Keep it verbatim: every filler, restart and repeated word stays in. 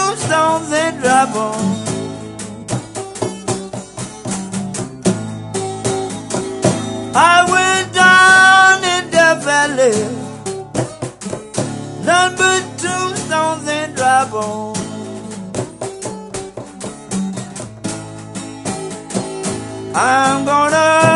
tombstones and dry bones. I went down in Death Valley, none but tombstones and dry bones. I'm gonna